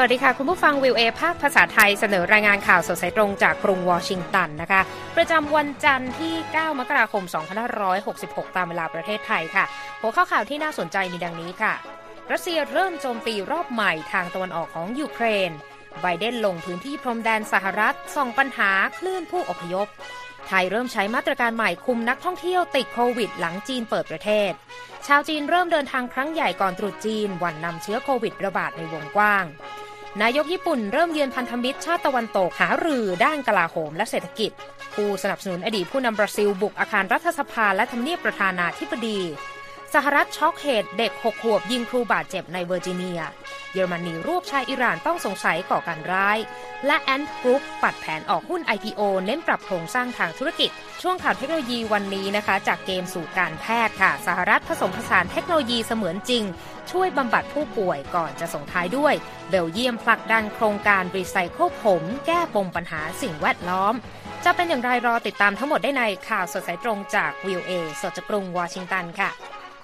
วัสดีค่ะคุณผู้ฟัง VOA ภาคภาษาไทยเสนอรายงานข่าวสดสายตรงจากกรุงวอชิงตันนะคะประจำวันจันทร์ที่9มกราคม2566ตามเวลาประเทศไทยค่ะหัวข้อข่าวที่น่าสนใจมีดังนี้ค่ะรัสเซียเริ่มโจมตีรอบใหม่ทางตะวันออกของยูเครนไบเดนลงพื้นที่พรมแดนสหรัฐส่องปัญหาคลื่นผู้อพยพไทยเริ่มใช้มาตรการใหม่คุมนักท่องเที่ยวติดโควิดหลังจีนเปิดประเทศชาวจีนเริ่มเดินทางครั้งใหญ่ก่อนตรุษจีนวันนำเชื้อโควิดระบาดในวงกว้างนายกญี่ปุ่นเริ่มเยือนพันธมิตรชาติตะวันตกหารือด้านกลาโหมและเศรษฐกิจผู้สนับสนุนอดีตผู้นำบราซิลบุกอาคารรัฐสภาและทำเนียบประธานาธิบดีสหรัฐช็อกเหตุเด็ก6 ขวบยิงครูบาดเจ็บในเวอร์จิเนียเยอรมนีรวบชายอิหร่านต้องสงสัยก่อการร้ายและแอนด์กรุ๊ปปัดแผนออกหุ้น IPO เน้นปรับโครงสร้างทางธุรกิจช่วงข่าวเทคโนโลยีวันนี้นะคะจากเกมสู่การแพทย์ค่ะสหรัฐผสมผสานเทคโนโลยีเสมือนจริงช่วยบำบัดผู้ป่วยก่อนจะส่งท้ายด้วยเบลเยียมผลักดันโครงการรีไซเคิลผมแก้ปมปัญหาสิ่งแวดล้อมจะเป็นอย่างไรรอติดตามทั้งหมดได้ในข่าวสดสายตรงจาก VOA สดจากกรุงวอชิงตันค่ะ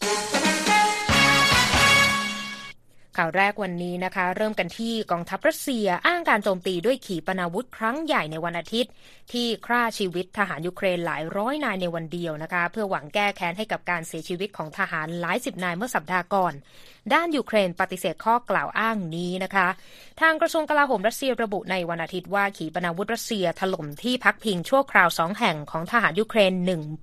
ข่าวแรกวันนี้นะคะเริ่มกันที่กองทัพรัสเซียอ้างการโจมตีด้วยขีปนาวุธครั้งใหญ่ในวันอาทิตย์ที่ฆ่าชีวิตทหารยูเครนหลายร้อยนายในวันเดียวนะคะเพื่อหวังแก้แค้นให้กับการเสียชีวิตของทหารหลายสิบนายเมื่อสัปดาห์ก่อนด้านยูเครนปฏิเสธข้อกล่าวอ้างนี้นะคะทางกระทรวงกลาโหมรัสเซียระบุในวันอาทิตย์ว่าขีปนาวุธรัสเซียถล่มที่พักพิงชั่วคราว2แห่งของทหารยูเครน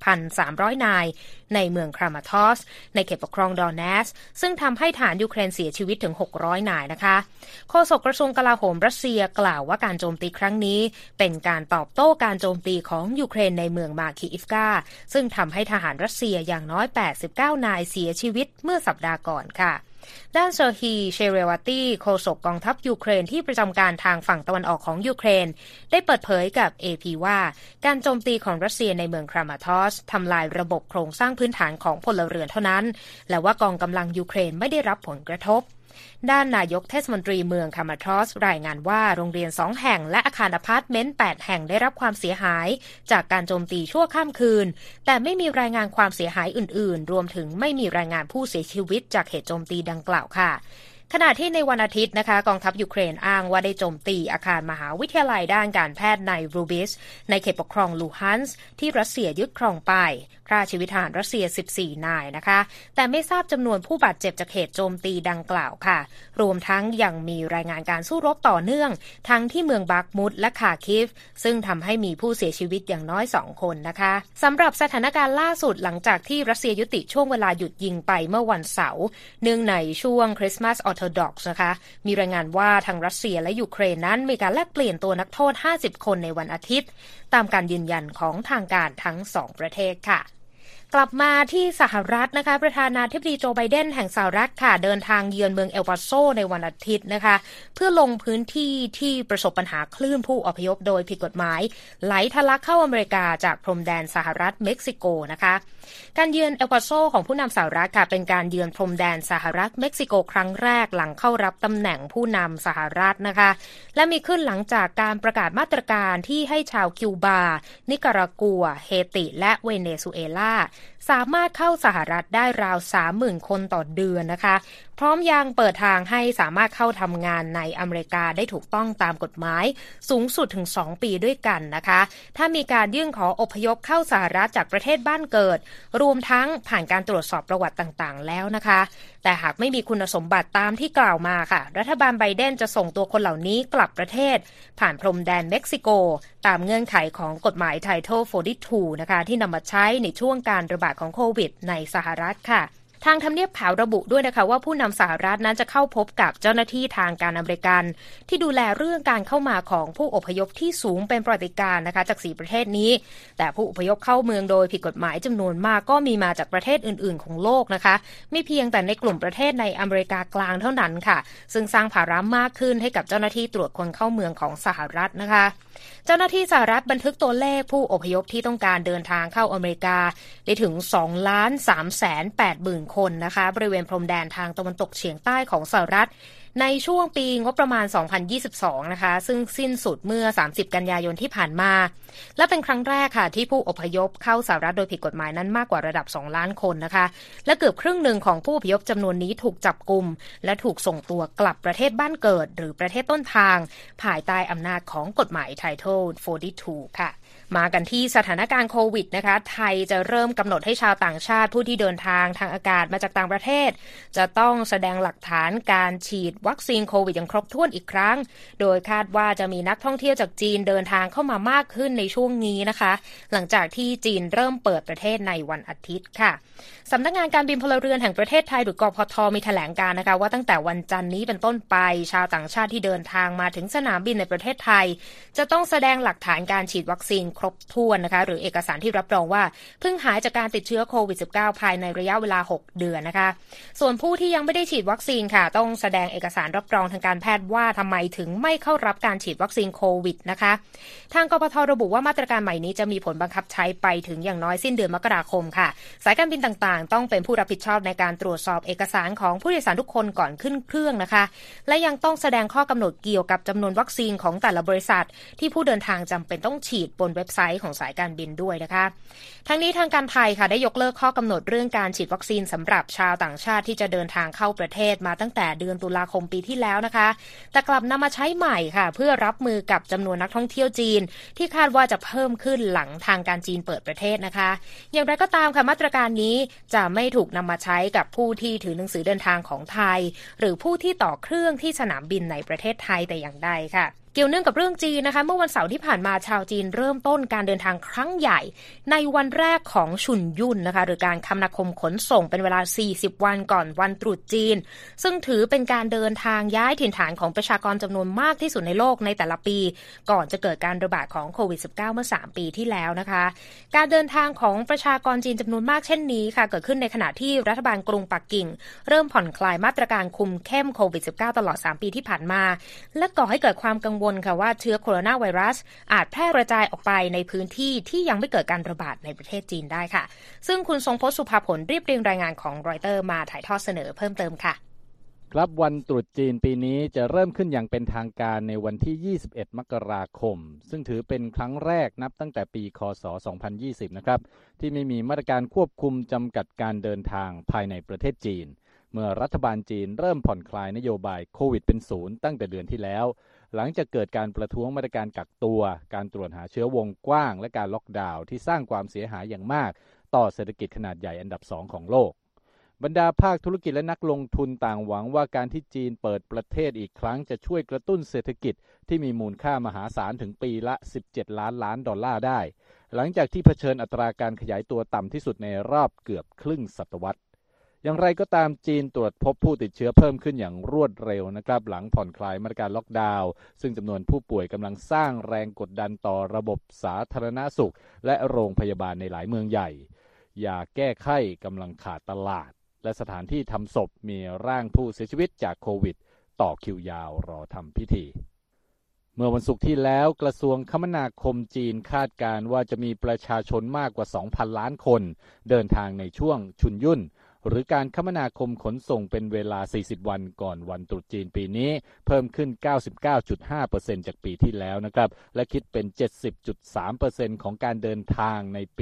1,300 นายในเมืองครามาทอสในเขตปกครองดอนเนสซึ่งทำให้ทหารยูเครนเสียชีวิตถึง600 นายนะคะโฆษกกระทรวงกลาโหมรัสเซียกล่าวว่าการโจมตีครั้งนี้เป็นการตอบโต้การโจมตีของยูเครนในเมืองมาคีอิฟกาซึ่งทำให้ทหารรัสเซียอย่างน้อย89 นายเสียชีวิตเมื่อสัปดาห์ก่อนค่ะด้านเซอร์ฮีเชเรวาตีโฆษกกองทัพยูเครนที่ประจำการทางฝั่งตะวันออกของยูเครนได้เปิดเผยกับ AP ว่าการโจมตีของรัสเซียในเมืองครามาทอสทำลายระบบโครงสร้างพื้นฐานของพลเรือนเท่านั้นและว่ากองกำลังยูเครนไม่ได้รับผลกระทบด้านนายกเทศมนตรีเมืองครามาทอสรายงานว่าโรงเรียน2แห่งและอาคารอพาร์ตเมนต์8แห่งได้รับความเสียหายจากการโจมตีชั่วข้ามคืนแต่ไม่มีรายงานความเสียหายอื่นๆรวมถึงไม่มีรายงานผู้เสียชีวิตจากเหตุโจมตีดังกล่าวค่ะขณะที่ในวันอาทิตย์นะคะกองทัพยูเครนอ้างว่าได้โจมตีอาคารมหาวิทยาลัยด้านการแพทย์ในรูบิสในเขตปกครองลูฮันส์ที่รัสเซียยึดครองไปฆ่าชีวิตทหารรัสเซีย14 นายนะคะแต่ไม่ทราบจำนวนผู้บาดเจ็บจากเหตุโจมตีดังกล่าวค่ะรวมทั้งยังมีรายงานการสู้รบต่อเนื่องทั้งที่เมืองบักมุตและคาคิฟซึ่งทำให้มีผู้เสียชีวิตอย่างน้อย2 คนนะคะสำหรับสถานการณ์ล่าสุดหลังจากที่รัสเซียยุติช่วงเวลาหยุดยิงไปเมื่อวันเสาร์เนื่องในช่วงคริสต์มาสออร์โธดอกซ์นะคะมีรายงานว่าทางรัสเซียและยูเครนนั้นมีการแลกเปลี่ยนตัวนักโทษ50 คนในวันอาทิตย์ตามการยืนยันของทางการทั้ง2 ประเทศค่ะกลับมาที่สหรัฐนะคะประธานาธิบดีโจไบเดนแห่งสหรัฐค่ะเดินทางเยือนเมืองเอลปาโซในวันอาทิตย์นะคะเพื่อลงพื้นที่ที่ประสบปัญหาคลื่นผู้อพยพโดยผิดกฎหมายไหลทะลักเข้าอเมริกาจากพรมแดนสหรัฐเม็กซิโกนะคะการเยือนเอลปาโซของผู้นำสหรัฐค่ะเป็นการเยือนพรมแดนสหรัฐเม็กซิโกครั้งแรกหลังเข้ารับตำแหน่งผู้นำสหรัฐนะคะและมีขึ้นหลังจากการประกาศมาตรการที่ให้ชาวคิวบานิการากัวเฮติและเวเนซุเอลาสามารถเข้าสหรัฐได้ราว 30,000 คนต่อเดือนนะคะพร้อมยังเปิดทางให้สามารถเข้าทำงานในอเมริกาได้ถูกต้องตามกฎหมายสูงสุดถึง2 ปีด้วยกันนะคะถ้ามีการยื่นขออพยพเข้าสหรัฐจากประเทศบ้านเกิดรวมทั้งผ่านการตรวจสอบประวัติต่างๆแล้วนะคะแต่หากไม่มีคุณสมบัติตามที่กล่าวมาค่ะรัฐบาลไบเดนจะส่งตัวคนเหล่านี้กลับประเทศผ่านพรมแดนเม็กซิโกตามเงื่อนไขของกฎหมาย Title 42นะคะที่นำมาใช้ในช่วงการระบาดของโควิดในสหรัฐค่ะทางทำเนียบขาวระบุด้วยนะคะว่าผู้นำสหรัฐนั้นจะเข้าพบกับเจ้าหน้าที่ทางการอเมริกันที่ดูแลเรื่องการเข้ามาของผู้อพยพที่สูงเป็นประวัติการณ์นะคะจาก4 ประเทศนี้แต่ผู้อพยพเข้าเมืองโดยผิดกฎหมายจำนวนมากก็มีมาจากประเทศอื่นๆของโลกนะคะไม่เพียงแต่ในกลุ่มประเทศในอเมริกากลางเท่านั้นค่ะซึ่งสร้างภาระมากขึ้นให้กับเจ้าหน้าที่ตรวจคนเข้าเมืองของสหรัฐนะคะเจ้าหน้าที่สหรัฐบันทึกตัวเลขผู้อพยพที่ต้องการเดินทางเข้าอเมริกาได้ถึง 2,380,000 คนนะคะบริเวณพรมแดนทางตะวันตกเฉียงใต้ของสหรัฐในช่วงปีงบประมาณ 2022 นะคะซึ่งสิ้นสุดเมื่อ 30 กันยายนที่ผ่านมาและเป็นครั้งแรกค่ะที่ผู้อพยพเข้าสหรัฐโดยผิดกฎหมายนั้นมากกว่าระดับ 2 ล้านคนนะคะและเกือบครึ่งหนึ่งของผู้อพยพจำนวนนี้ถูกจับกุมและถูกส่งตัวกลับประเทศบ้านเกิดหรือประเทศต้นทางภายใต้อำนาจของกฎหมาย Title 42 ค่ะมากันที่สถานการณ์โควิดนะคะไทยจะเริ่มกำหนดให้ชาวต่างชาติผู้ที่เดินทางทางอากาศมาจากต่างประเทศจะต้องแสดงหลักฐานการฉีดวัคซีนโควิดอย่างครบถ้วนอีกครั้งโดยคาดว่าจะมีนักท่องเที่ยวจากจีนเดินทางเข้ามามากขึ้นในช่วงนี้นะคะหลังจากที่จีนเริ่มเปิดประเทศในวันอาทิตย์ค่ะสำนักงานการบินพลเรือนแห่งประเทศไทยหรือกพท.มีแถลงการนะคะว่าตั้งแต่วันจันทร์นี้เป็นต้นไปชาวต่างชาติที่เดินทางมาถึงสนามบินในประเทศไทยจะต้องแสดงหลักฐานการฉีดวัคซีนครบถ้วนนะคะหรือเอกสารที่รับรองว่าเพิ่งหายจากการติดเชื้อโควิด -19 ภายในระยะเวลา 6 เดือนนะคะส่วนผู้ที่ยังไม่ได้ฉีดวัคซีนค่ะต้องแสดงเอกสารรับรองทางการแพทย์ว่าทำไมถึงไม่เข้ารับการฉีดวัคซีนโควิดนะคะทางกพท.ระบุว่ามาตรการใหม่นี้จะมีผลบังคับใช้ไปถึงอย่างน้อยสิ้นเดือนมกราคมค่ะสายการบินต่างๆต้องเป็นผู้รับผิดชอบในการตรวจสอบเอกสารของผู้โดยสารทุกคนก่อนขึ้นเครื่องนะคะและยังต้องแสดงข้อกำหนดเกี่ยวกับจำนวนวัคซีนของแต่ละบริษัทที่ผู้เดินทางจำเป็นต้องฉีดบนเว็บไซต์ของสายการบินด้วยนะคะทั้งนี้ทางการไทยค่ะได้ยกเลิกข้อกำหนดเรื่องการฉีดวัคซีนสำหรับชาวต่างชาติที่จะเดินทางเข้าประเทศมาตั้งแต่เดือนตุลาคมปีที่แล้วนะคะแต่กลับนำมาใช้ใหม่ค่ะเพื่อรับมือกับจำนวนนักท่องเที่ยวจีนที่คาดว่าจะเพิ่มขึ้นหลังทางการจีนเปิดประเทศนะคะอย่างไรก็ตามค่ะมาตรการนี้จะไม่ถูกนำมาใช้กับผู้ที่ถือหนังสือเดินทางของไทยหรือผู้ที่ต่อเครื่องที่สนามบินในประเทศไทยแต่อย่างใดค่ะเกี่ยวเนื่องกับเรื่องจีนนะคะเมื่อวันเสาร์ที่ผ่านมาชาวจีนเริ่มต้นการเดินทางครั้งใหญ่ในวันแรกของชุนยุ่นนะคะหรือการคมนาคมขนส่งเป็นเวลา40วันก่อนวันตรุษจีนซึ่งถือเป็นการเดินทางย้ายถิ่นฐานของประชากรจำนวนมากที่สุดในโลกในแต่ละปีก่อนจะเกิดการระบาดของโควิด -19 เมื่อ3ปีที่แล้วนะคะการเดินทางของประชากรจีนจำนวนมากเช่นนี้ค่ะเกิดขึ้นในขณะที่รัฐบาลกรุงปักกิ่งเริ่มผ่อนคลายมาตรการคุมเข้มโควิด -19 ตลอด3ปีที่ผ่านมาและก่อให้เกิดความกังวลค่ะว่าเชื้อโคโรนาไวรัสอาจแพร่กระจายออกไปในพื้นที่ที่ยังไม่เกิดการระบาดในประเทศจีนได้ค่ะซึ่งคุณทรงพจน์สุภาผลเรียบเรียงรายงานของรอยเตอร์มาถ่ายทอดเสนอเพิ่มเติมค่ะครับวันตรุษจีนปีนี้จะเริ่มขึ้นอย่างเป็นทางการในวันที่21มกราคมซึ่งถือเป็นครั้งแรกนับตั้งแต่ปีคศ2020นะครับที่ไม่มีมาตรการควบคุมจำกัดการเดินทางภายในประเทศจีนเมื่อรัฐบาลจีนเริ่มผ่อนคลายนโยบายโควิดเป็นศูนย์ตั้งแต่เดือนที่แล้วหลังจากเกิดการประท้วงมาตรการกักตัวการตรวจหาเชื้อวงกว้างและการล็อกดาวน์ที่สร้างความเสียหายอย่างมากต่อเศรษฐกิจขนาดใหญ่อันดับ2ของโลกบรรดาภาคธุรกิจและนักลงทุนต่างหวังว่าการที่จีนเปิดประเทศอีกครั้งจะช่วยกระตุ้นเศรษฐกิจที่มีมูลค่ามหาศาลถึงปีละ17ล้านล้านดอลลาร์ได้หลังจากที่เผชิญอัตราการขยายตัวต่ำที่สุดในรอบเกือบครึ่งศตวรรษอย่างไรก็ตามจีนตรวจพบผู้ติดเชื้อเพิ่มขึ้นอย่างรวดเร็วนะครับหลังผ่อนคลายมาตรการล็อกดาวน์ซึ่งจำนวนผู้ป่วยกำลังสร้างแรงกดดันต่อระบบสาธารณสุขและโรงพยาบาลในหลายเมืองใหญ่ยาแก้ไข้กำลังขาดตลาดและสถานที่ทำศพมีร่างผู้เสียชีวิตจากโควิดต่อคิวยาวรอทำพิธีเมื่อวันศุกร์ที่แล้วกระทรวงคมนาคมจีนคาดการณ์ว่าจะมีประชาชนมากกว่า 2,000 ล้านคนเดินทางในช่วงชุนยุ่นหรือการคมนาคมขนส่งเป็นเวลา40วันก่อนวันตรุษจีนปีนี้เพิ่มขึ้น 99.5% จากปีที่แล้วนะครับและคิดเป็น 70.3% ของการเดินทางในปี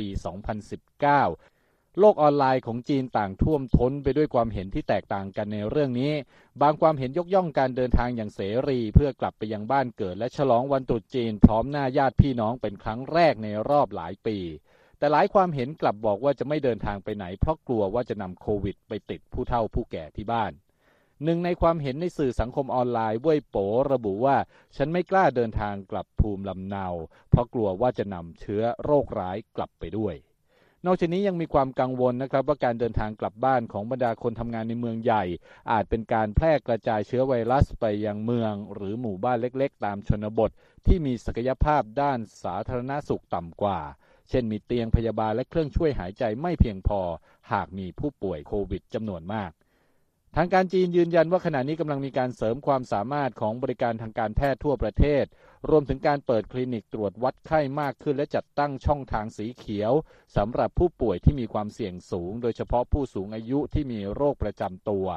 2019โลกออนไลน์ของจีนต่างท่วมท้นไปด้วยความเห็นที่แตกต่างกันในเรื่องนี้บางความเห็นยกย่องการเดินทางอย่างเสรีเพื่อกลับไปยังบ้านเกิดและฉลองวันตรุษจีนพร้อมหน้าญาติพี่น้องเป็นครั้งแรกในรอบหลายปีแต่หลายความเห็นกลับบอกว่าจะไม่เดินทางไปไหนเพราะกลัวว่าจะนำโควิดไปติดผู้เฒ่าผู้แก่ที่บ้านหนึ่งในความเห็นในสื่อสังคมออนไลน์เว่ยโป๋ระบุว่าฉันไม่กล้าเดินทางกลับภูมิลำเนาเพราะกลัวว่าจะนำเชื้อโรคร้ายกลับไปด้วยนอกจากนี้ยังมีความกังวลนะครับว่าการเดินทางกลับบ้านของบรรดาคนทำงานในเมืองใหญ่อาจเป็นการแพร่กระจายเชื้อไวรัสไปยังเมืองหรือหมู่บ้านเล็กๆตามชนบทที่มีศักยภาพด้านสาธารณสุขต่ำกว่าเช่นมีเตียงพยาบาลและเครื่องช่วยหายใจไม่เพียงพอหากมีผู้ป่วยโควิดจำนวนมากทางการจีนยืนยันว่าขณะนี้กำลังมีการเสริมความสามารถของบริการทางการแพทย์ทั่วประเทศรวมถึงการเปิดคลินิกตรวจวัดไข้มากขึ้นและจัดตั้งช่องทางสีเขียวสำหรับผู้ป่วยที่มีความเสี่ยงสูงโดยเฉพาะผู้สูงอายุที่มีโรคประจำตัว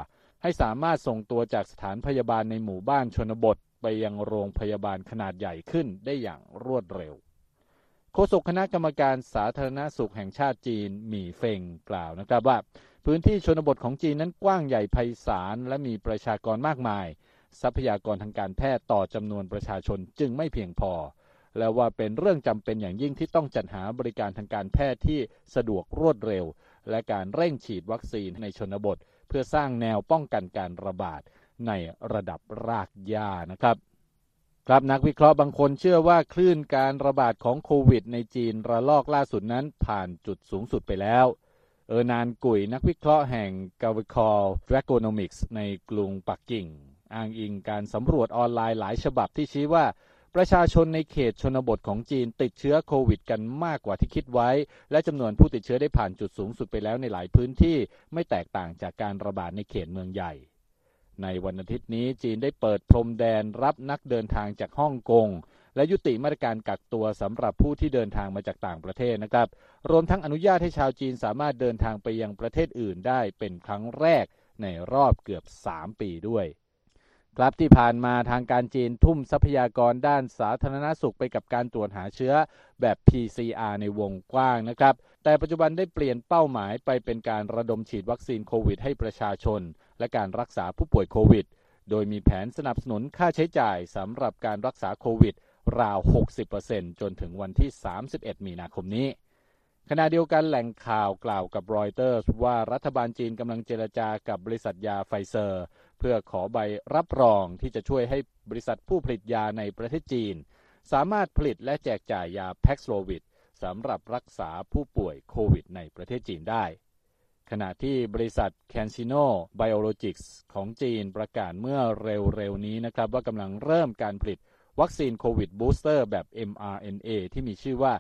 ให้สามารถส่งตัวจากสถานพยาบาลในหมู่บ้านชนบทไปยังโรงพยาบาลขนาดใหญ่ขึ้นได้อย่างรวดเร็วโฆษกคณะกรรมการสาธารณสุขแห่งชาติจีนหมี่เฟิงกล่าวนะครับว่าพื้นที่ชนบทของจีนนั้นกว้างใหญ่ไพศาลและมีประชากรมากมายทรัพยากรทางการแพทย์ต่อจำนวนประชาชนจึงไม่เพียงพอและว่าเป็นเรื่องจำเป็นอย่างยิ่งที่ต้องจัดหาบริการทางการแพทย์ที่สะดวกรวดเร็วและการเร่งฉีดวัคซีนในชนบทเพื่อสร้างแนวป้องกันการระบาดในระดับรากหญ้านะครับครับนักวิเคราะห์บางคนเชื่อว่าคลื่นการระบาดของโควิดในจีนระลอกล่าสุดนั้นผ่านจุดสูงสุดไปแล้วนานกุยนักวิเคราะห์แห่ง Gavekal Dragonomics ในกรุงปักกิ่งอ้างอิงการสำรวจออนไลน์หลายฉบับที่ชี้ว่าประชาชนในเขตชนบทของจีนติดเชื้อโควิดกันมากกว่าที่คิดไว้และจำนวนผู้ติดเชื้อได้ผ่านจุดสูงสุดไปแล้วในหลายพื้นที่ไม่แตกต่างจากการระบาดในเขตเมืองใหญ่ในวันอาทิตย์นี้จีนได้เปิดพรมแดนรับนักเดินทางจากฮ่องกงและยุติมาตรการกักตัวสำหรับผู้ที่เดินทางมาจากต่างประเทศนะครับรวมทั้งอนุญาตให้ชาวจีนสามารถเดินทางไปยังประเทศอื่นได้เป็นครั้งแรกในรอบเกือบ3 ปีด้วยครับที่ผ่านมาทางการจีนทุ่มทรัพยากรด้านสาธารณสุขไปกับการตรวจหาเชื้อแบบ PCR ในวงกว้างนะครับแต่ปัจจุบันได้เปลี่ยนเป้าหมายไปเป็นการระดมฉีดวัคซีนโควิดให้ประชาชนและการรักษาผู้ป่วยโควิดโดยมีแผนสนับสนุนค่าใช้จ่ายสำหรับการรักษาโควิดราว 60% จนถึงวันที่31 มีนาคมนี้ขณะเดียวกันแหล่งข่าวกล่าวกับรอยเตอร์สว่ารัฐบาลจีนกำลังเจรจากับบริษัทยาไฟเซอร์เพื่อขอใบรับรองที่จะช่วยให้บริษัทผู้ผลิตยาในประเทศจีนสามารถผลิตและแจกจ่ายยาแพ็กโซลวิดสำหรับรักษาผู้ป่วยโควิดในประเทศจีนได้ขณะที่บริษัท CanSino Biologics ของจีนประกาศเมื่อเร็วๆนี้นะครับว่ากำลังเริ่มการผลิตวัคซีนโควิดบูสเตอร์แบบ mRNA ที่มีชื่อว่า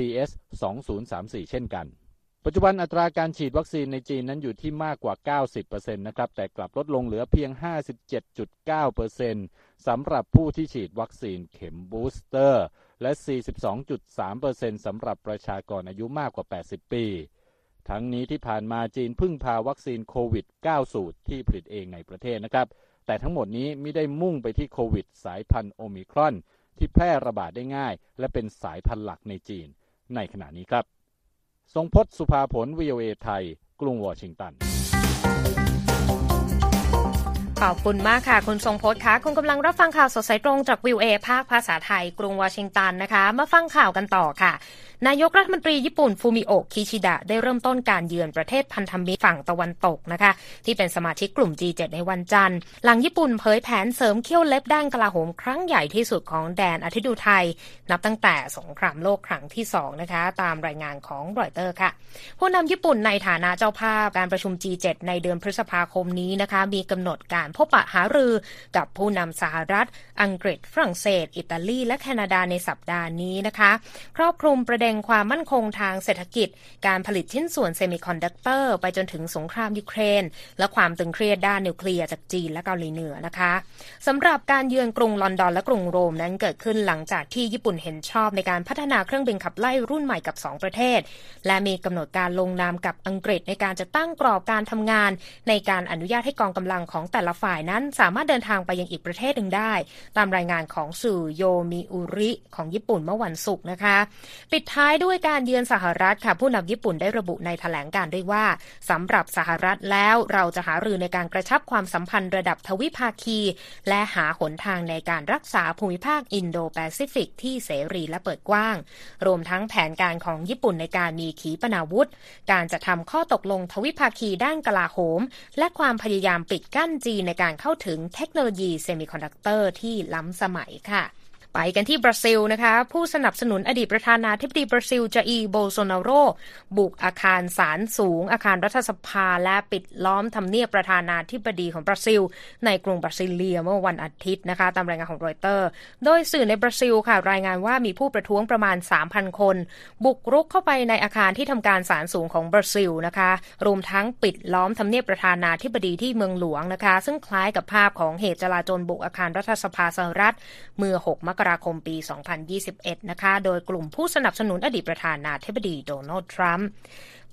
CS2034 เช่นกันปัจจุบันอัตราการฉีดวัคซีนในจีนนั้นอยู่ที่มากกว่า 90% นะครับแต่กลับลดลงเหลือเพียง 57.9% สำหรับผู้ที่ฉีดวัคซีนเข็มบูสเตอร์และ 42.3% สำหรับประชากรอายุมากกว่า 80 ปีทั้งนี้ที่ผ่านมาจีนพึ่งพาวัคซีนโควิด 9 สูตรที่ผลิตเองในประเทศนะครับแต่ทั้งหมดนี้ไม่ได้มุ่งไปที่โควิดสายพันธุ์โอมิครอนที่แพร่ระบาดได้ง่ายและเป็นสายพันธุ์หลักในจีนในขณะนี้ครับทรงพจน์ สุภาผล VOA ไทยกรุงวอชิงตันขอบคุณมากค่ะคุณทรงพจน์คะคุณกำลังรับฟังข่าวสดสายตรงจาก VOA ภาคภาษาไทยกรุงวอชิงตันนะคะมาฟังข่าวกันต่อค่ะนายกรัฐมนตรีญี่ปุ่นฟูมิโอะคิชิดะได้เริ่มต้นการเยือนประเทศพันธมิตรฝั่งตะวันตกนะคะที่เป็นสมาชิกกลุ่ม G7 ในวันจันทร์หลังญี่ปุ่นเผยแผนเสริมเขี้ยวเล็บด้านกลาโหมครั้งใหญ่ที่สุดของแดนอาทิตย์อุทัยนับตั้งแต่สงครามโลกครั้งที่2นะคะตามรายงานของรอยเตอร์ค่ะผู้นำญี่ปุ่นในฐานะเจ้าภาพการประชุม G7 ในเดือนพฤษภาคมนี้นะคะมีกำหนดการพบปะหารือกับผู้นำสหรัฐอังกฤษฝรั่งเศสอิตาลีและแคนาดาในสัปดาห์นี้นะคะครอบคลุมประเด็นความมั่นคงทางเศรษฐกิจการผลิตชิ้นส่วนเซมิคอนดักเตอร์ไปจนถึงสงครามยูเครนและความตึงเครียดด้านนิวเคลียร์จากจีนและเกาหลีเหนือนะคะสำหรับการเยือนกรุงลอนดอนและกรุงโรมนั้นเกิดขึ้นหลังจากที่ญี่ปุ่นเห็นชอบในการพัฒนาเครื่องบินขับไล่รุ่นใหม่กับ2ประเทศและมีกำหนดการลงนามกับอังกฤษในการจะตั้งกรอบการทำงานในการอนุญาตให้กองกำลังของแต่ละฝ่ายนั้นสามารถเดินทางไปยังอีกประเทศหนึ่งได้ตามรายงานของสื่อโยมิอุริของญี่ปุ่นเมื่อวันศุกร์นะคะปิดท้ายด้วยการเยือนสหรัฐค่ะผู้นำญี่ปุ่นได้ระบุในแถลงการณ์ด้วยว่าสำหรับสหรัฐแล้วเราจะหารือในการกระชับความสัมพันธ์ระดับทวิภาคีและหาหนทางในการรักษาภูมิภาคอินโดแปซิฟิกที่เสรีและเปิดกว้างรวมทั้งแผนการของญี่ปุ่นในการมีขีปนาวุธการจะทำข้อตกลงทวิภาคีด้านกลาโหมและความพยายามปิดกั้นจีนในการเข้าถึงเทคโนโลยีเซมิคอนดักเตอร์ที่ล้ำสมัยค่ะไปกันที่บราซิลนะคะผู้สนับสนุนอดีตประธานาธิบดีบราซิลจาอีร์โบโซนาโรบุกอาคารศาลสูงอาคารรัฐสภาและปิดล้อมทำเนียบประธานาธิบดีของบราซิลในกรุงบราซิเลียเมื่อวันอาทิตย์นะคะตามรายงานของรอยเตอร์โดยสื่อในบราซิลค่ะรายงานว่ามีผู้ประท้วงประมาณ 3,000 คนบุกรุกเข้าไปในอาคารที่ทำการศาลสูงของบราซิลนะคะรวมทั้งปิดล้อมทำเนียบประธานาธิบดีที่เมืองหลวงนะคะซึ่งคล้ายกับภาพของเหตุจลาจลบุกอาคารรัฐสภาสหรัฐเมื่อ6 มกราคมปี 2021 นะคะโดยกลุ่มผู้สนับสนุนอดีตประธานาธิบดีโดนัลด์ทรัมป์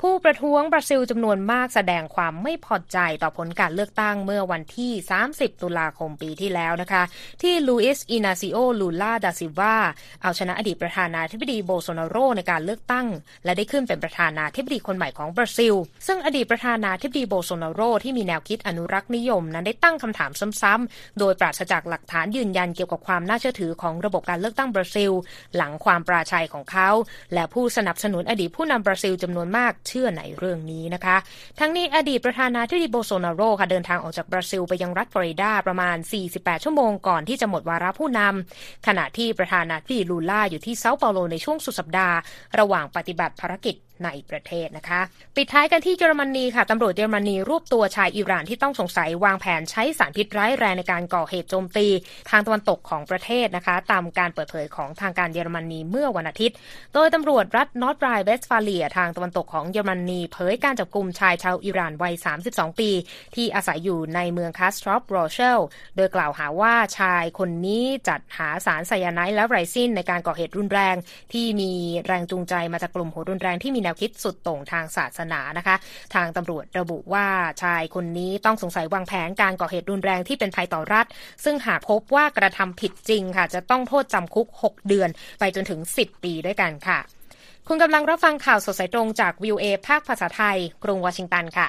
ผู้ประท้วงบราซิลจำนวนมากแสดงความไม่พอใจต่อผลการเลือกตั้งเมื่อวันที่30ตุลาคมปีที่แล้วนะคะที่ลูอิสอินาซิโอลูลาดาซิลวาเอาชนะอดีตประธานาธิบดีโบโซนาโรในการเลือกตั้งและได้ขึ้นเป็นประธานาธิบดีคนใหม่ของบราซิลซึ่งอดีตประธานาธิบดีโบโซนาโรที่มีแนวคิดอนุรักษ์นิยมนั้นได้ตั้งคำถามซ้ำๆโดยปราศจากหลักฐานยืนยันเกี่ยวกับความน่าเชื่อถือของระบบการเลือกตั้งบราซิลหลังความปราชัยของเขาและผู้สนับสนุนอดีตผู้นำบราซิลจำนวนมากเชื่อในเรื่องนี้นะคะทั้งนี้อดีตประธานาธิบดีโบโซนาโรค่ะเดินทางออกจากบราซิลไปยังรัฐฟลอริดาประมาณ48ชั่วโมงก่อนที่จะหมดวาระผู้นำขณะที่ประธานาธิบดีลูล่าอยู่ที่เซาเปาโลในช่วงสุดสัปดาห์ระหว่างปฏิบัติภารกิจในประเทศนะคะปิดท้ายกันที่เยอรมนีค่ะตำรวจเยอรมนีรวบตัวชายอิหร่านที่ต้องสงสัยวางแผนใช้สารพิษร้ายแรงในการก่อเหตุโจมตีทางตะวันตกของประเทศนะคะตามการเปิดเผยของทางการเยอรมนีเมื่อวันอาทิตย์โดยตำรวจรัฐนอร์ทไรน์เวสต์ฟาเลียทางตะวันตกของเยอรมนีเผยการจับกุมชายชาวอิหร่านวัย32ปีที่อาศัยอยู่ในเมืองคาสทรอปโรเชลโดยกล่าวหาว่าชายคนนี้จัดหาสารไซยาไนด์และไรซินในการก่อเหตุรุนแรงที่มีแรงจูงใจมาจากกลุ่มหัวรุนแรงที่มีแนวคิดสุดโต่งทางศาสนานะคะทางตำรวจระบุว่าชายคนนี้ต้องสงสัยวางแผนการก่อเหตุรุนแรงที่เป็นภัยต่อรัฐซึ่งหากพบว่ากระทำผิดจริงค่ะจะต้องโทษจำคุก6เดือนไปจนถึง10ปีด้วยกันค่ะคุณกำลังรับฟังข่าวสดสายตรงจาก VOA ภาคภาษาไทยกรุงวอชิงตันค่ะ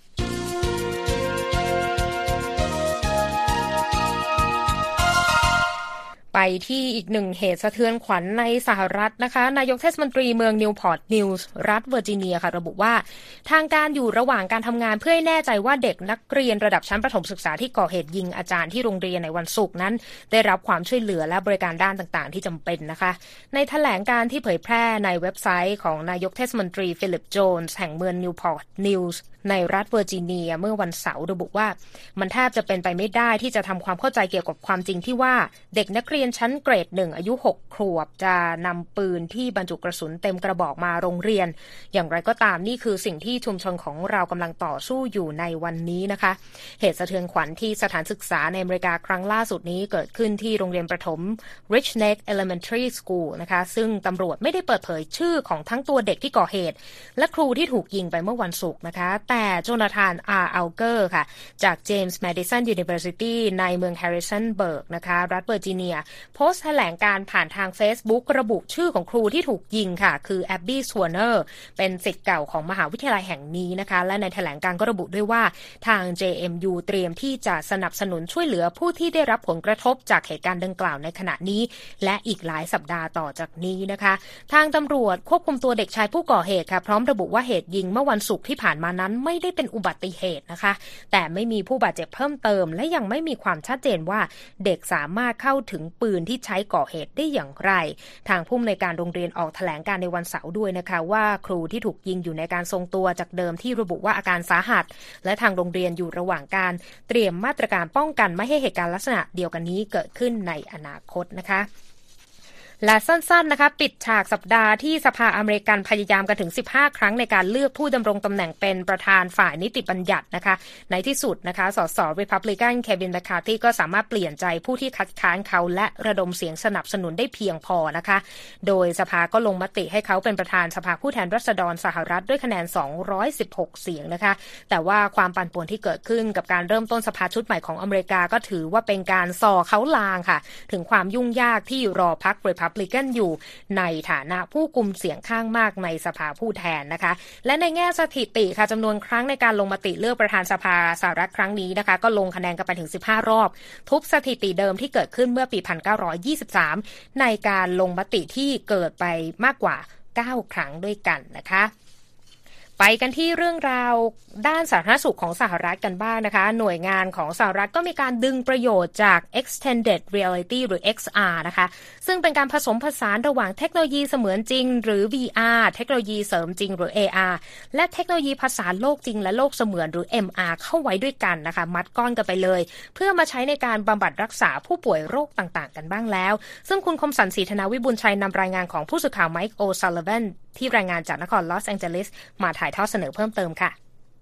ไปที่อีกหนึ่งเหตุสะเทือนขวัญในสหรัฐนะคะนายกเทศมนตรีเมืองนิวพอร์ตนิวส์รัฐเวอร์จิเนียค่ะระบุว่าทางการอยู่ระหว่างการทำงานเพื่อให้แน่ใจว่าเด็กนักเรียนระดับชั้นประถมศึกษาที่ก่อเหตุยิงอาจารย์ที่โรงเรียนในวันศุกร์นั้นได้รับความช่วยเหลือและบริการด้านต่างๆที่จำเป็นนะคะในแถลงการที่เผยแพร่ในเว็บไซต์ของนายกเทศมนตรีฟิลิปโจนส์แห่งเมืองนิวพอร์ตนิวส์ในรัฐเวอร์จิเนียเมื่อวันเสาร์ระบุว่ามันแทบจะเป็นไปไม่ได้ที่จะทำความเข้าใจเกี่ยวกับความจริงที่ว่าเด็กนักเรียนชั้นเกรด1อายุ6ขวบจะนำปืนที่บรรจุกระสุนเต็มกระบอกมาโรงเรียนอย่างไรก็ตามนี่คือสิ่งที่ชุมชนของเรากำลังต่อสู้อยู่ในวันนี้นะคะเหตุสะเทือนขวัญที่สถานศึกษาในอเมริกาครั้งล่าสุดนี้เกิดขึ้นที่โรงเรียนประถม Rich Neck Elementary School นะคะซึ่งตำรวจไม่ได้เปิดเผยชื่อของทั้งตัวเด็กที่ก่อเหตุและครูที่ถูกยิงไปเมื่อวันศุกร์นะคะแต่โจนาธานอาร์อัลเกอร์ค่ะจาก James Madison University ในเมืองแฮร์ริสันเบิร์กนะคะรัฐเวอร์จิเนียโพสต์แถลงการผ่านทาง Facebook ระบุชื่อของครูที่ถูกยิงค่ะคือแอบบี้สวเนอร์เป็นศิษย์เก่าของมหาวิทยาลัยแห่งนี้นะคะและในแถลงการก็ระบุด้วยว่าทาง JMU เตรียมที่จะสนับสนุนช่วยเหลือผู้ที่ได้รับผลกระทบจากเหตุการณ์ดังกล่าวในขณะนี้และอีกหลายสัปดาห์ต่อจากนี้นะคะทางตำรวจควบคุมตัวเด็กชายผู้ก่อเหตุค่ะพร้อมระบุว่าเหตุยิงเมื่อวันศุกร์ที่ผ่านมานั้นไม่ได้เป็นอุบัติเหตุนะคะแต่ไม่มีผู้บาดเจ็บเพิ่มเติมและยังไม่มีความชัดเจนว่าเด็กสามารถเข้าถึงปืนที่ใช้ก่อเหตุได้อย่างไรทางผู้อำนวยการโรงเรียนออกแถลงการในวันเสาร์ด้วยนะคะว่าครูที่ถูกยิงอยู่ในการทรงตัวจากเดิมที่ระบุว่าอาการสาหัสและทางโรงเรียนอยู่ระหว่างการเตรียมมาตรการป้องกันไม่ให้เหตุการณ์ลักษณะเดียวกันนี้เกิดขึ้นในอนาคตนะคะและสั้นๆนะคะปิดฉากสัปดาห์ที่สภาอเมริกันพยายามกันถึง15ครั้งในการเลือกผู้ดำรงตำแหน่งเป็นประธานฝ่ายนิติบัญญัตินะคะในที่สุดนะคะสสรีพับลิกันเควิน แมคคาร์ธีก็สามารถเปลี่ยนใจผู้ที่คัดค้านเขาและระดมเสียงสนับสนุนได้เพียงพอนะคะโดยสภาก็ลงมติให้เขาเป็นประธานสภาผู้แทนราษฎรสหรัฐด้วยคะแนน216เสียงนะคะแต่ว่าความปั่นป่วนที่เกิดขึ้นกับการเริ่มต้นสภาชุดใหม่ของอเมริกาก็ถือว่าเป็นการส่อเขาลางค่ะถึงความยุ่งยากที่รอพรรคRepublican อยู่ในฐานะผู้กุมเสียงข้างมากในสภาผู้แทนนะคะและในแง่สถิติค่ะจำนวนครั้งในการลงมติเลือกประธานสภาสหรัฐครั้งนี้นะคะก็ลงคะแนนกันไปถึง15รอบทุบสถิติเดิมที่เกิดขึ้นเมื่อปี1923ในการลงมติที่เกิดไปมากกว่า9ครั้งด้วยกันนะคะไปกันที่เรื่องราวด้านสาธารณสุขของสหรัฐกันบ้างนะคะหน่วยงานของสหรัฐก็มีการดึงประโยชน์จาก Extended Reality หรือ XR นะคะซึ่งเป็นการผสมผสานระหว่างเทคโนโลยีเสมือนจริงหรือ VR เทคโนโลยีเสริมจริงหรือ AR และเทคโนโลยีภาษาโลกจริงและโลกเสมือนหรือ MR เข้าไว้ด้วยกันนะคะมัดก้อนกันไปเลยเพื่อมาใช้ในการบำบัดรักษาผู้ป่วยโรคต่างๆกันบ้างแล้วซึ่งคุณคมสันต์ ศรีธนาวิบูลย์ชัยนำรายงานของผู้สื่อข่าวไมค์โอซัลลิแวนที่รายงานจากนครลอสแองเจลิสมาถ่ายทอดเสนอเพิ่มเติมค่ะ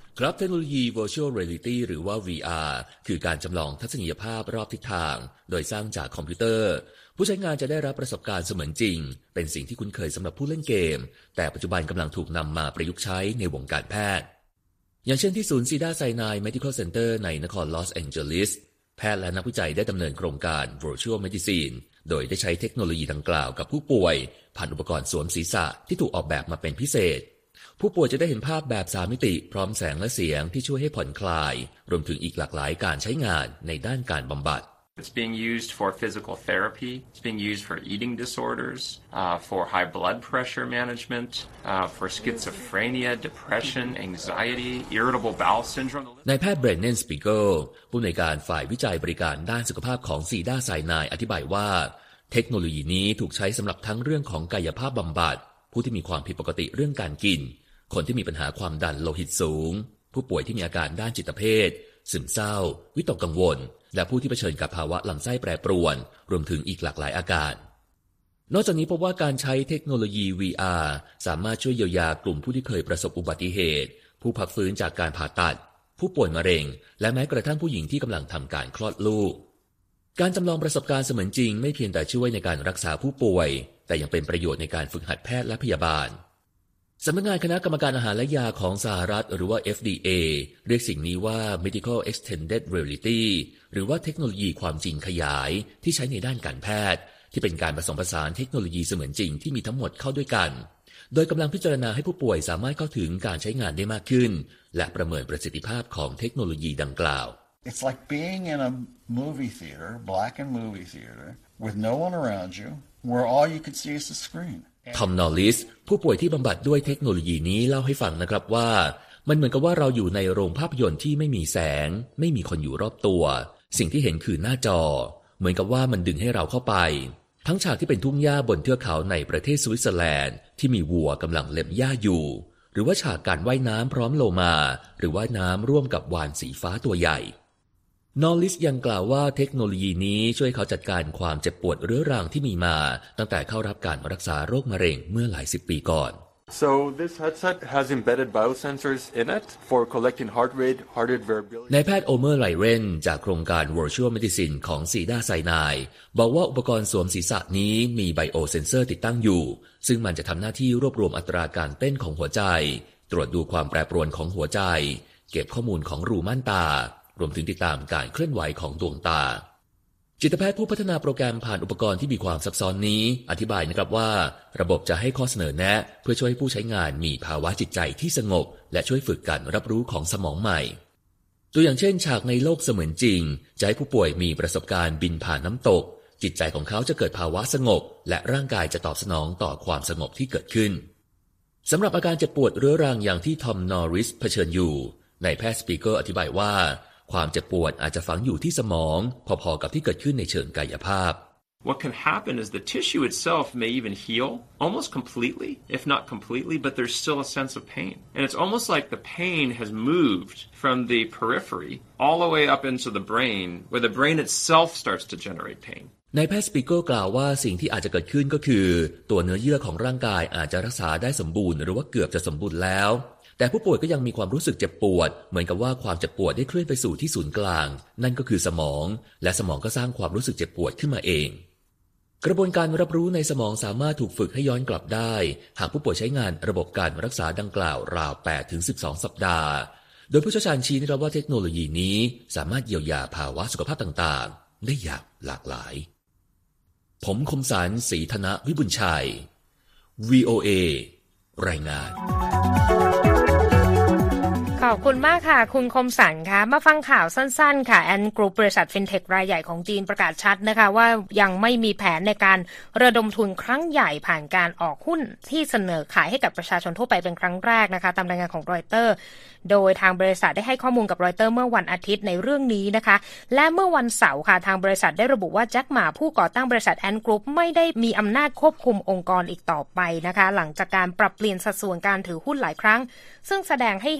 ครับเทคโนโลยี Virtual Reality หรือว่า VR คือการจำลองทัศนียภาพรอบทิศทางโดยสร้างจากคอมพิวเตอร์ผู้ใช้งานจะได้รับประสบการณ์เสมือนจริงเป็นสิ่งที่คุ้นเคยสำหรับผู้เล่นเกมแต่ปัจจุบันกำลังถูกนำมาประยุกต์ใช้ในวงการแพทย์อย่างเช่นที่ศูนย์ซีดาไซนาย Medical Center ในนครลอสแองเจลิสแพทย์และนักวิจัยได้ดำเนินโครงการ Virtual Medicine โดยได้ใช้เทคโนโลยีดังกล่าวกับผู้ป่วยผ่านอุปกรณ์สวมศีรษะที่ถูกออกแบบมาเป็นพิเศษผู้ป่วยจะได้เห็นภาพแบบ3มิติพร้อมแสงและเสียงที่ช่วยให้ผ่อนคลายรวมถึงอีกหลากหลายการใช้งานในด้านการบำบัด It's being used for physical therapy. It's being used for eating disorders, for high blood pressure management, for schizophrenia, depression, anxiety, irritable bowel syndrome. นายแพทย์เบรนเนน สปีเกิลผู้อำนวยการฝ่ายวิจัยบริการด้านสุขภาพของซีดาไซนายอธิบายว่าเทคโนโลยีนี้ถูกใช้สำหรับทั้งเรื่องของกายภาพบำบัดผู้ที่มีความผิดปกติเรื่องการกินคนที่มีปัญหาความดันโลหิตสูงผู้ป่วยที่มีอาการด้านจิตเภทซึมเศร้าวิตกกังวลและผู้ที่เผชิญกับภาวะลำไส้แปรปรวนรวมถึงอีกหลากหลายอาการนอกจากนี้พบว่าการใช้เทคโนโลยี VR สามารถช่วยเยียวยากลุ่มผู้ที่เคยประสบอุบัติเหตุผู้พักฟื้นจากการผ่าตัดผู้ป่วยมะเร็งและแม้กระทั่งผู้หญิงที่กำลังทำการคลอดลูกการจำลองประสบการณ์เสมือนจริงไม่เพียงแต่ช่วยในการรักษาผู้ป่วยแต่ยังเป็นประโยชน์ในการฝึกหัดแพทย์และพยาบาลสำนักงานคณะกรรมการอาหารและยาของสหรัฐหรือว่า FDA เรียกสิ่งนี้ว่า Medical Extended Reality หรือว่าเทคโนโลยีความจริงขยายที่ใช้ในด้านการแพทย์ที่เป็นการผสมผสานเทคโนโลยีเสมือนจริงที่มีทั้งหมดเข้าด้วยกันโดยกำลังพิจารณาให้ผู้ป่วยสามารถเข้าถึงการใช้งานได้มากขึ้นและประเมินประสิทธิภาพของเทคโนโลยีดังกล่าว It's like being in a movie theater, blackened movie theater, with no one around you, where all you can see is the screen. ทอม นอร์ลิสผู้ป่วยที่บำบัดด้วยเทคโนโลยีนี้เล่าให้ฟังนะครับว่ามันเหมือนกับว่าเราอยู่ในโรงภาพยนตร์ที่ไม่มีแสงไม่มีคนอยู่รอบตัวสิ่งที่เห็นคือหน้าจอเหมือนกับว่ามันดึงให้เราเข้าไปทั้งฉากที่เป็นทุ่งหญ้าบนเทือกเขาในประเทศสวิตเซอร์แลนด์ที่มีวัวกำลังเล็มหญ้าอยู่หรือว่าฉากการว่ายน้ำพร้อมโลมาหรือว่ายน้ำร่วมกับวาฬสีฟ้าตัวใหญ่นอร์ลิสยังกล่าวว่าเทคโนโลยีนี้ช่วยเขาจัดการความเจ็บปวดเรื้อรังที่มีมาตั้งแต่เข้ารับการรักษาโรคมะเร็งเมื่อหลายสิบปีก่อน So this headset has embedded biosensors in it for collecting heart rate, heart rate variability. นายแพทย์โอเมอร์ไลเรนจากโครงการ Virtual Medicine ของซีดาไซนายบอกว่าอุปกรณ์สวมศีรษะนี้มีไบโอเซนเซอร์ติดตั้งอยู่ซึ่งมันจะทำหน้าที่รวบรวมอัตราการเต้นของหัวใจตรวจดูความแปรปรวนของหัวใจเก็บข้อมูลของรูม่านตารวมถึงติดตามการเคลื่อนไหวของดวงตาจิตแพทย์ผู้พัฒนาโปรแกรมผ่านอุปกรณ์ที่มีความซับซ้อนนี้อธิบายนะครับว่าระบบจะให้ข้อเสนอแนะเพื่อช่วยให้ผู้ใช้งานมีภาวะจิตใจที่สงบและช่วยฝึกการรับรู้ของสมองใหม่ตัวอย่างเช่นฉากในโลกเสมือนจริงจะให้ผู้ป่วยมีประสบการณ์บินผ่านน้ำตกจิตใจของเขาจะเกิดภาวะสงบและร่างกายจะตอบสนองต่อความสงบที่เกิดขึ้นสำหรับอาการเจ็บปวดเรื้อรังอย่างที่ทอม นอริสเผชิญอยู่นายแพทย์สปีเกอร์อธิบายว่าความเจ็บปวดอาจจะฝังอยู่ที่สมองพอๆกับที่เกิดขึ้นในเชิงกายภาพ What can happen is the tissue itself may even heal almost completely, if not completely, but there's still a sense of pain. And it's almost like the pain has moved from the periphery all the way up into the brain, where the brain itself starts to generate pain. นายแพทย์สปีเกอร์กล่าวว่าสิ่งที่อาจจะเกิดขึ้นก็คือตัวเนื้อเยื่อของร่างกายอาจจะรักษาได้สมบูรณ์หรือว่าเกือบจะสมบูรณ์แล้วแต่ผู้ป่วยก็ยังมีความรู้สึกเจ็บปวดเหมือนกับว่าความเจ็บปวดได้เคลื่อนไปสู่ที่ศูนย์กลางนั่นก็คือสมองและสมองก็สร้างความรู้สึกเจ็บปวดขึ้นมาเองกระบวนการรับรู้ในสมองสามารถถูกฝึกให้ย้อนกลับได้หากผู้ป่วยใช้งานระบบการรักษาดังกล่าวราว 8-12 สัปดาห์โดยผู้เชี่ยวชาญชี้นะครับว่าเทคโนโลยีนี้สามารถเยียวยาภาวะสุขภาพต่างๆได้อย่างหลากหลายผมคมสันต์ศรีธนวิบุญชัย VOA รายงานขอบคุณมากค่ะคุณคมสันต์คะมาฟังข่าวสั้นๆค่ะแอนกรุ๊ปบริษัทฟินเทครายใหญ่ของจีนประกาศชัดนะคะว่ายังไม่มีแผนในการระดมทุนครั้งใหญ่ผ่านการออกหุ้นที่เสนอขายให้กับประชาชนทั่วไปเป็นครั้งแรกนะคะตามรายงานของรอยเตอร์โดยทางบริษัทได้ให้ข้อมูลกับรอยเตอร์เมื่อวันอาทิตย์ในเรื่องนี้นะคะและเมื่อวันเสาร์ค่ะทางบริษัทได้ระบุว่าแจ็คหม่าผู้ก่อตั้งบริษัทแอนกรุ๊ปไม่ได้มีอำนาจควบคุมองค์กรอีกต่อไปนะคะหลังจากการปรับเปลี่ยนสัดส่วนการถือหุ้นหลายครั้งซึ่งแสดงให้เห็นว่า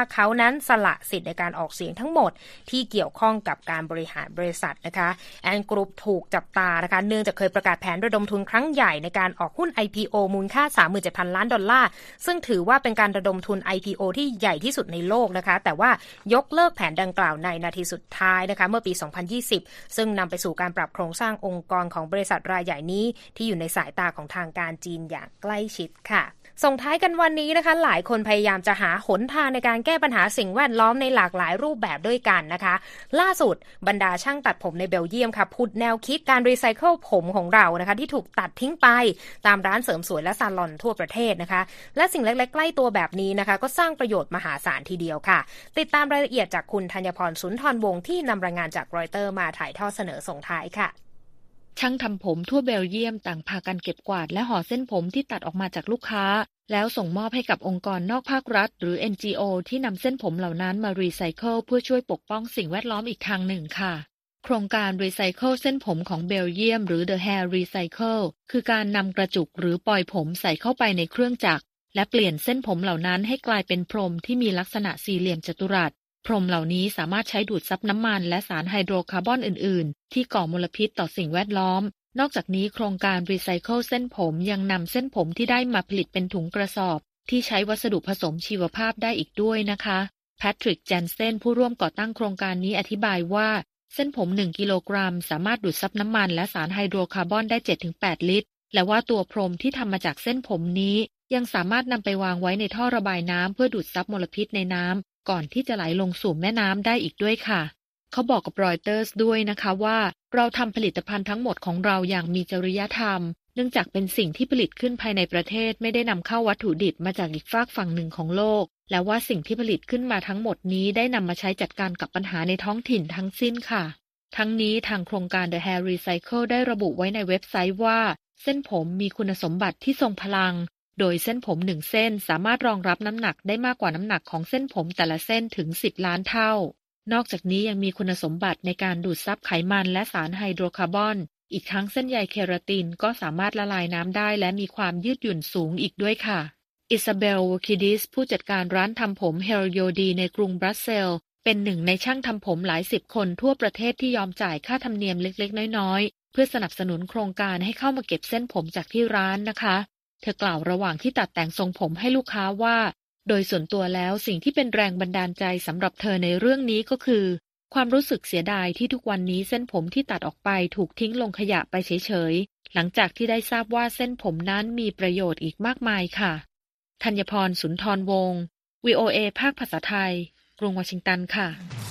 เขานั้นสละสิทธิ์ในการออกเสียงทั้งหมดที่เกี่ยวข้องกับการบริหารบริษัทนะคะแอนกรุ๊ปถูกจับตานะคะเนื่องจากเคยประกาศแผนระดมทุนครั้งใหญ่ในการออกหุ้น IPO มูลค่า 37,000 ล้านดอลลาร์ซึ่งถือว่าเป็นการระดมทุน IPO ที่ใหญ่ที่สุดในโลกนะคะแต่ว่ายกเลิกแผนดังกล่าวในนาทีสุดท้ายนะคะเมื่อปี 2020 ซึ่งนำไปสู่การปรับโครงสร้างองค์กรของบริษัทรายใหญ่นี้ที่อยู่ในสายตาของทางการจีนอย่างใกล้ชิดค่ะส่งท้ายกันวันนี้นะคะหลายคนพยายามจะหาหนทางในการแก้ปัญหาสิ่งแวดล้อมในหลากหลายรูปแบบด้วยกันนะคะล่าสุดบรรดาช่างตัดผมในเบลเยียมค่ะพูดแนวคิดการรีไซเคิลผมของเรานะคะที่ถูกตัดทิ้งไปตามร้านเสริมสวยและซาลอนทั่วประเทศนะคะและสิ่งเล็กๆใกล้ตัวแบบนี้นะคะก็สร้างประโยชน์มหาศาลทีเดียวค่ะติดตามรายละเอียดจากคุณธัญพรสุนทรวงศ์ที่นำรายงานจากรอยเตอร์มาถ่ายทอดเสนอส่งท้ายค่ะช่างทำผมทั่วเบลเยียมต่างพากันเก็บกวาดและห่อเส้นผมที่ตัดออกมาจากลูกค้าแล้วส่งมอบให้กับองค์กรนอกภาครัฐหรือ NGO ที่นำเส้นผมเหล่านั้นมารีไซเคิลเพื่อช่วยปกป้องสิ่งแวดล้อมอีกทางหนึ่งค่ะโครงการรีไซเคิลเส้นผมของเบลเยียมหรือ The Hair Recycle คือการนำกระจุกหรือปล่อยผมใส่เข้าไปในเครื่องจักรและเปลี่ยนเส้นผมเหล่านั้นให้กลายเป็นพรมที่มีลักษณะสี่เหลี่ยมจัตุรัสพรมเหล่านี้สามารถใช้ดูดซับน้ำมันและสารไฮโดรคาร์บอนอื่นๆที่ก่อมลพิษต่อสิ่งแวดล้อมนอกจากนี้โครงการรีไซเคิลเส้นผมยังนำเส้นผมที่ได้มาผลิตเป็นถุงกระสอบที่ใช้วัสดุผสมชีวภาพได้อีกด้วยนะคะแพทริกแจนเซนผู้ร่วมก่อตั้งโครงการนี้อธิบายว่าเส้นผม1กิโลกรัมสามารถดูดซับน้ำมันและสารไฮโดรคาร์บอนได้ 7-8 ลิตรและว่าตัวพรมที่ทำมาจากเส้นผมนี้ยังสามารถนำไปวางไว้ในท่อระบายน้ำเพื่อดูดซับมลพิษในน้ำก่อนที่จะไหลลงสู่แม่น้ำได้อีกด้วยค่ะเขาบอกกับรอยเตอร์สด้วยนะคะว่าเราทำผลิตภัณฑ์ทั้งหมดของเราอย่างมีจริยธรรมเนื่องจากเป็นสิ่งที่ผลิตขึ้นภายในประเทศไม่ได้นำเข้าวัตถุดิบมาจากอีกฝากฝั่งหนึ่งของโลกและว่าสิ่งที่ผลิตขึ้นมาทั้งหมดนี้ได้นำมาใช้จัดการกับปัญหาในท้องถิ่นทั้งสิ้นค่ะทั้งนี้ทางโครงการ The Hair Recycle ได้ระบุไว้ในเว็บไซต์ว่าเส้นผมมีคุณสมบัติที่ทรงพลังโดยเส้นผม1เส้นสามารถรองรับน้ำหนักได้มากกว่าน้ำหนักของเส้นผมแต่ละเส้นถึง10ล้านเท่านอกจากนี้ยังมีคุณสมบัติในการดูดซับไขมันและสารไฮโดรคาร์บอนอีกทั้งเส้นใยเคราตินก็สามารถละลายน้ำได้และมีความยืดหยุ่นสูงอีกด้วยค่ะอิซาเบล วคิดิสผู้จัดการร้านทำผมเฮลโยดีในกรุงบรัสเซลส์เป็นหนึ่งในช่างทำผมหลาย10คนทั่วประเทศที่ยอมจ่ายค่าธรรมเนียมเล็กๆน้อยๆเพื่อสนับสนุนโครงการให้เข้ามาเก็บเส้นผมจากที่ร้านนะคะเธอกล่าวระหว่างที่ตัดแต่งทรงผมให้ลูกค้าว่าโดยส่วนตัวแล้วสิ่งที่เป็นแรงบันดาลใจสำหรับเธอในเรื่องนี้ก็คือความรู้สึกเสียดายที่ทุกวันนี้เส้นผมที่ตัดออกไปถูกทิ้งลงขยะไปเฉยๆหลังจากที่ได้ทราบว่าเส้นผมนั้นมีประโยชน์อีกมากมายค่ะธัญพรสุนทรวงศ์ VOA ภาคภาษาไทยกรุงวอชิงตันค่ะ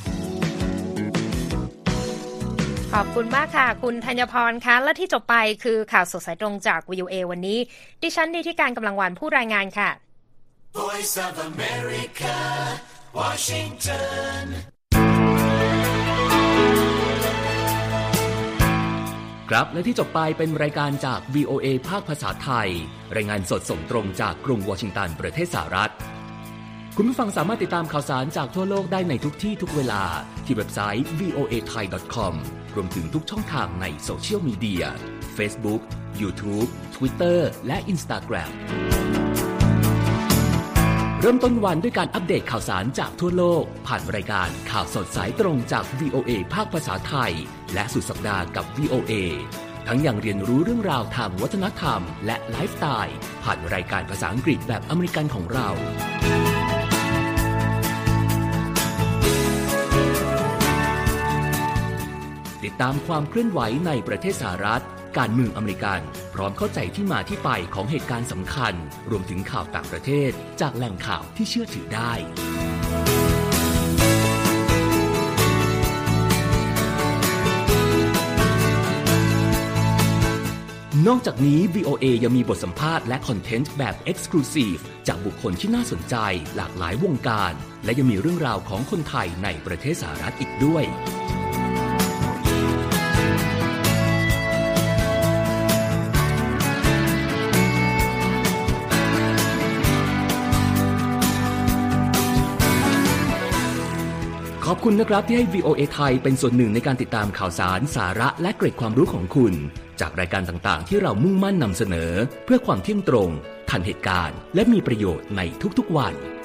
ขอบคุณมากค่ะคุณธัญพรคะและที่จบไปคือข่าวสดสายตรงจาก VOA วันนี้ดิฉันนิติการกำลังวันผู้รายงานค่ะ Voice of America Washington ครับและที่จบไปเป็นรายการจาก VOA ภาคภาษาไทยรายงานสดส่งตรงจากกรุงวอชิงตันประเทศสหรัฐคุณผู้ฟังสามารถติดตามข่าวสารจากทั่วโลกได้ในทุกที่ทุกเวลาที่เว็บไซต์ voathai.com รวมถึงทุกช่องทางในโซเชียลมีเดีย Facebook, YouTube, Twitter และ Instagram เริ่มต้นวันด้วยการอัปเดตข่าวสารจากทั่วโลกผ่านรายการข่าวสดสายตรงจาก VOA ภาคภาษาไทยและสุดสัปดาห์กับ VOA ทั้งยังเรียนรู้เรื่องราวทางวัฒนธรรมและไลฟ์สไตล์ผ่านรายการภาษาอังกฤษแบบอเมริกันของเราติดตามความเคลื่อนไหวในประเทศสหรัฐการเมืองอเมริกันพร้อมเข้าใจที่มาที่ไปของเหตุการณ์สำคัญรวมถึงข่าวต่างประเทศจากแหล่งข่าวที่เชื่อถือได้นอกจากนี้ VOA ยังมีบทสัมภาษณ์และคอนเทนต์แบบ Exclusive จากบุคคลที่น่าสนใจหลากหลายวงการและยังมีเรื่องราวของคนไทยในประเทศสหรัฐอีกด้วยขอบคุณนะครับที่ให้ VOA ไทยเป็นส่วนหนึ่งในการติดตามข่าวสารสาระและเกร็ดความรู้ของคุณจากรายการต่างๆที่เรามุ่งมั่นนำเสนอเพื่อความเที่ยงตรงทันเหตุการณ์และมีประโยชน์ในทุกๆวัน